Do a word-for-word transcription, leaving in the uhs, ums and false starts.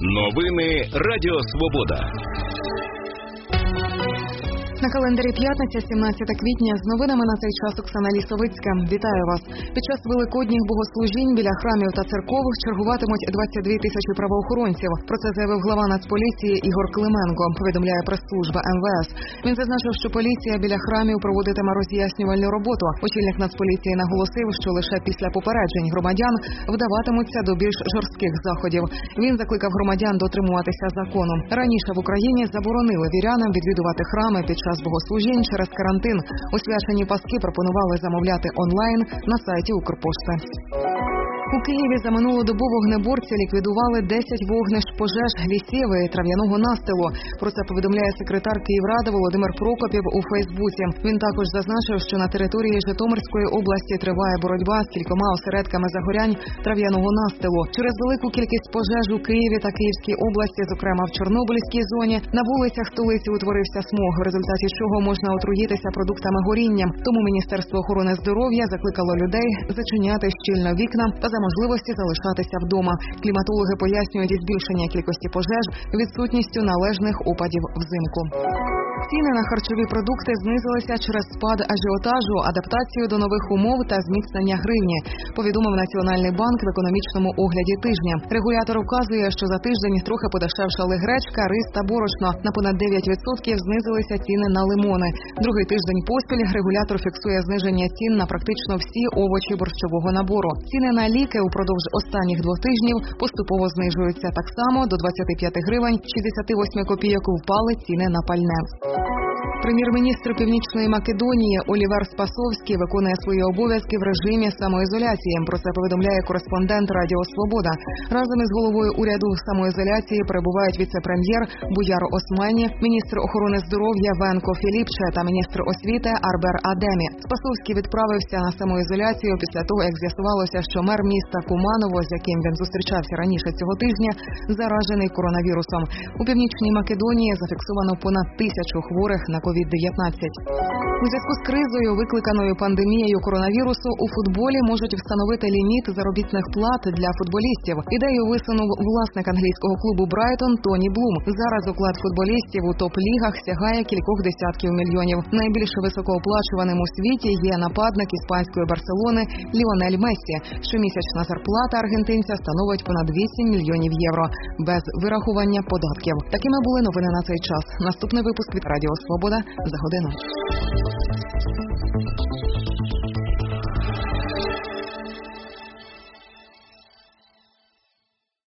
Новини Радіо Свобода. На календарі п'ятниця, сімнадцяте квітня, з новинами на цей час Оксана Лісовицька. Вітаю вас. Під час великодніх богослужінь біля храмів та церков чергуватимуть двадцять дві тисячі правоохоронців. Про це заявив глава Нацполіції Ігор Клименко, повідомляє прес-служба ем ве ес. Він зазначив, що поліція біля храмів проводитиме роз'яснювальну роботу. Очільник Нацполіції наголосив, що лише після попереджень громадян вдаватимуться до більш жорстких заходів. Він закликав громадян дотримуватися закону. Раніше в Україні заборонили вірянам відвідувати храми під час богослужінь через карантин. Освячені паски пропонували замовляти онлайн на сайті Укрпошти. У Києві за минулу добу вогнеборці ліквідували десять вогнищ пожеж лісів і трав'яного настилу. Про це повідомляє секретар Київради Володимир Прокопів у Фейсбуці. Він також зазначив, що на території Житомирської області триває боротьба з кількома осередками загорянь трав'яного настилу. Через велику кількість пожеж у Києві та Київській області, зокрема в Чорнобильській зоні, на вулицях столиці утворився смог, в результаті чого можна отруїтися продуктами горіння. Тому Міністерство охорони здоров'я закликало людей зачиняти щільно вікна та за можливості залишатися вдома. Кліматологи пояснюють збільшення кількості пожеж відсутністю належних опадів взимку. Ціни на харчові продукти знизилися через спад ажіотажу, адаптацію до нових умов та зміцнення гривні, повідомив Національний банк в економічному огляді тижня. Регулятор вказує, що за тиждень трохи подешевшали гречка, рис та борошно. На понад дев'ять відсотків знизилися ціни на лимони. Другий тиждень поспіль регулятор фіксує зниження цін на практично всі овочі борщового набору. Ціни на ліки упродовж останніх двох тижнів поступово знижуються. Так само до двадцяти п'яти гривень шістдесят вісім копійок впали ціни на пальне. Прем'єр-міністр Північної Македонії Олівер Спасовський виконує свої обов'язки в режимі самоізоляції. Про це повідомляє кореспондент Радіо Свобода. Разом із головою уряду в самоізоляції перебувають віце-прем'єр Буяр Османі, міністр охорони здоров'я Венко Філіпче та міністр освіти Арбер Адемі. Спасовський відправився на самоізоляцію після того, як з'ясувалося, що мер міста Куманово, з яким він зустрічався раніше цього тижня, заражений коронавірусом. У Північній Македонії зафіксовано понад тисячу хворих на ковід дев'ятнадцять. У зв'язку з кризою, викликаною пандемією коронавірусу, у футболі можуть встановити ліміт заробітних плат для футболістів. Ідею висунув власник англійського клубу Брайтон Тоні Блум. Зараз уклад футболістів у топ-лігах сягає кількох десятків мільйонів. Найбільш високооплачуваним у світі є нападник іспанської Барселони Ліонель Мессі. Щомісячна зарплата аргентинця становить понад вісім мільйонів євро, без вирахування податків. Такими були новини на цей час. Наступний випуск від Радіо Свобода за годину.